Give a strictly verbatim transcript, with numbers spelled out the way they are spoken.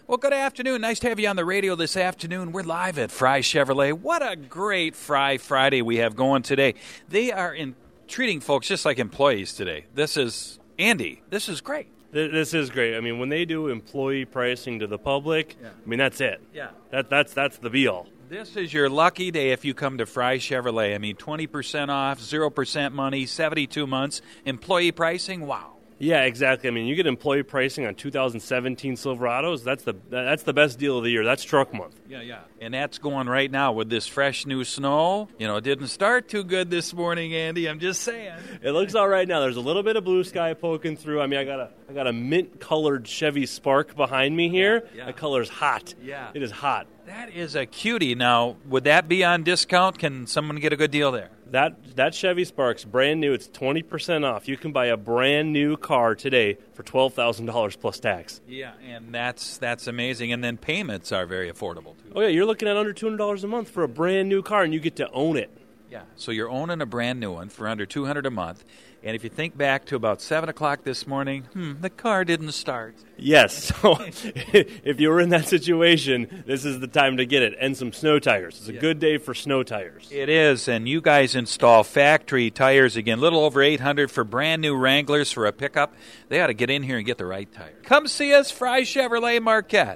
Well, good afternoon. Nice to have you on the radio this afternoon. We're live at Fry Chevrolet. What a great Fry Friday we have going today. They are in treating folks just like employees today. This is, Andy, this is great. This is great. I mean, when they do employee pricing to the public, yeah. I mean, that's it. Yeah. That, that's, that's the be-all. This is your lucky day if you come to Fry Chevrolet. I mean, twenty percent off, zero percent money, seventy-two months. Employee pricing, wow. Yeah, exactly. I mean, you get employee pricing on two thousand seventeen Silverados. That's the that's the best deal of the year. That's truck month. Yeah, yeah. And that's going right now with this fresh new snow. You know, it didn't start too good this morning, Andy. I'm just saying. It looks all right now. There's a little bit of blue sky poking through. I mean, I got a I got a mint colored Chevy Spark behind me here. Yeah, yeah. The color's hot. Yeah, it is hot. That is a cutie. Now, would that be on discount? Can someone get a good deal there? That that Chevy Spark's brand new. It's twenty percent off. You can buy a brand new car today for twelve thousand dollars plus tax. Yeah, and that's that's amazing. And then payments are very affordable, too. Oh, yeah, you're looking at under two hundred dollars a month for a brand new car, and you get to own it. Yeah, so you're owning a brand new one for under two hundred dollars a month. And if you think back to about seven o'clock this morning, hmm, the car didn't start. Yes, so if you were in that situation, this is the time to get it. And some snow tires. It's a yeah. good day for snow tires. It is, and you guys install factory tires again. A little over eight hundred dollars for brand new Wranglers for a pickup. They ought to get in here and get the right tire. Come see us, Fry Chevrolet Marquette.